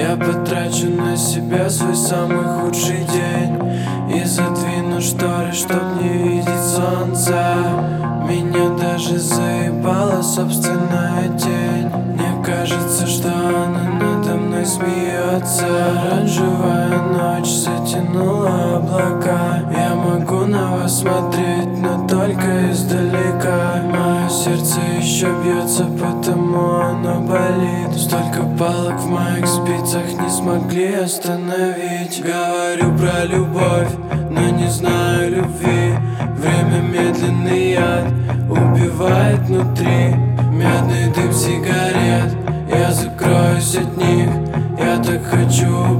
Я потрачу на себя свой самый худший день и задвину шторы, чтоб не видеть солнца. Меня даже заебала собственная тень. Мне кажется, что она надо мной смеется. Оранжевая ночь затянула облака. Я могу на вас смотреть, но только издалека. Мое сердце еще бьется, потому оно болит. Столько палок в моих спицах не смогли остановить. Говорю про любовь, но не знаю любви. Время медленный яд убивает внутри. Медный дым сигарет, я закроюсь от них. Я так хочу